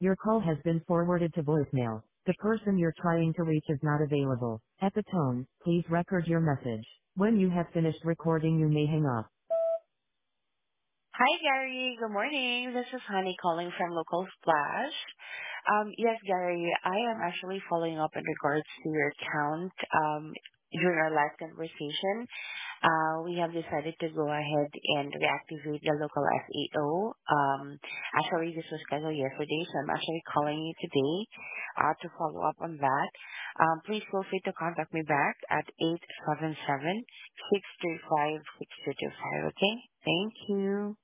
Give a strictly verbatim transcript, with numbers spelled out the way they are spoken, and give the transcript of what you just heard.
Your call has been forwarded to voicemail. The person you're trying to reach is not available. At the tone, please record your message. When you have finished recording, you may hang up. Hi, Gary. Good morning. This is Honey calling from Local Splash. Um, yes, Gary, I am actually following up in regards to your account. Um, during our last conversation, uh, we have decided to go ahead and reactivate the local S E O. Um, actually, this was scheduled yesterday, so I'm actually calling you today uh, to follow up on that. Um, please feel free to contact me back at eight seven seven, six three five, six two two five, okay? Thank you.